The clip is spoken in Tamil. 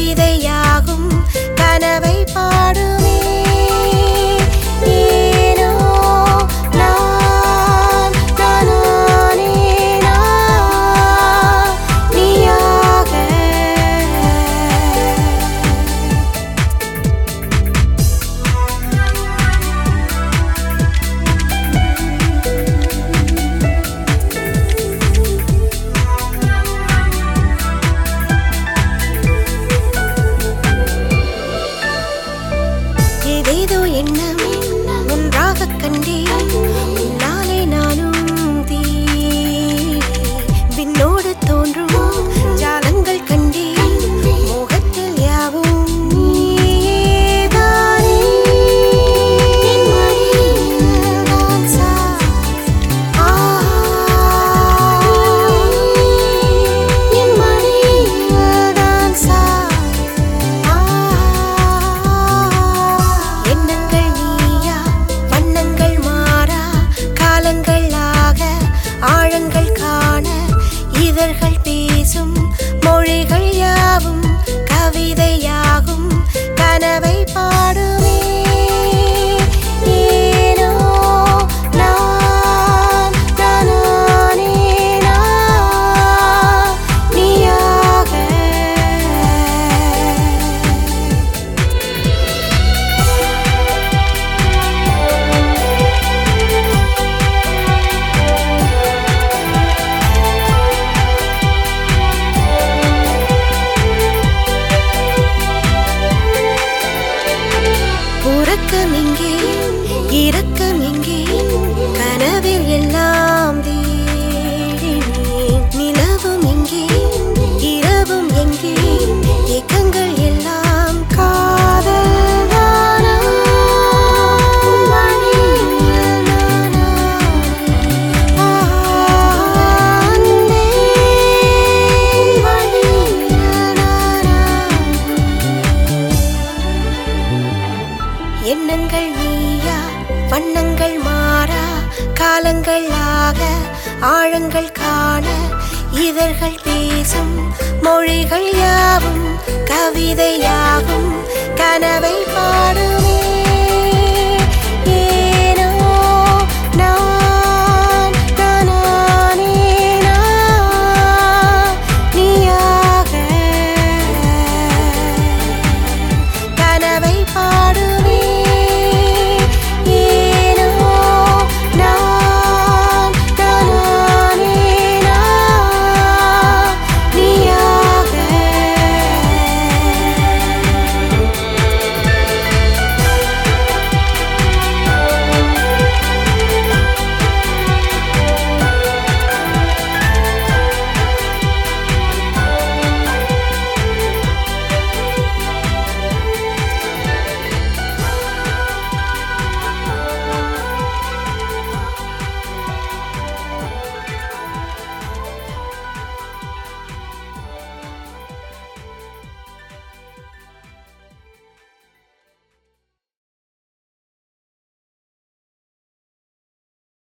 கவிதையாகும் கனவை பாடுமே ஏதேதோ எண்ணம் ஒன்றாக கண்டேன் உன்னாலே நானும் விண்ணோடு தோன்றும் ஜாலங்கள் கண்டேன் மோகத்தில் யாவும் ஆழங்கள் காண இதழ்கள் பேசும் மொழிகள் யாவும் கவிதையாகும் கனவை பாடுமே ஏனோ நான் நானே நீயாக உறக்கம் எங்கே இரக்கம் எங்கே கனவில் எல்லாம் தேடினேன் நிலவும் எங்கே இரவும் எங்கே ஏக்கங்கள் எல்லாம் காதல் எண்ணங்கள் நீயா வண்ணங்கள் மாறா காலங்கள் ஆக ஆழங்கள் காண இதழ்கள் பேசும் மொழிகள் யாவும் கவிதையாகும் கனவை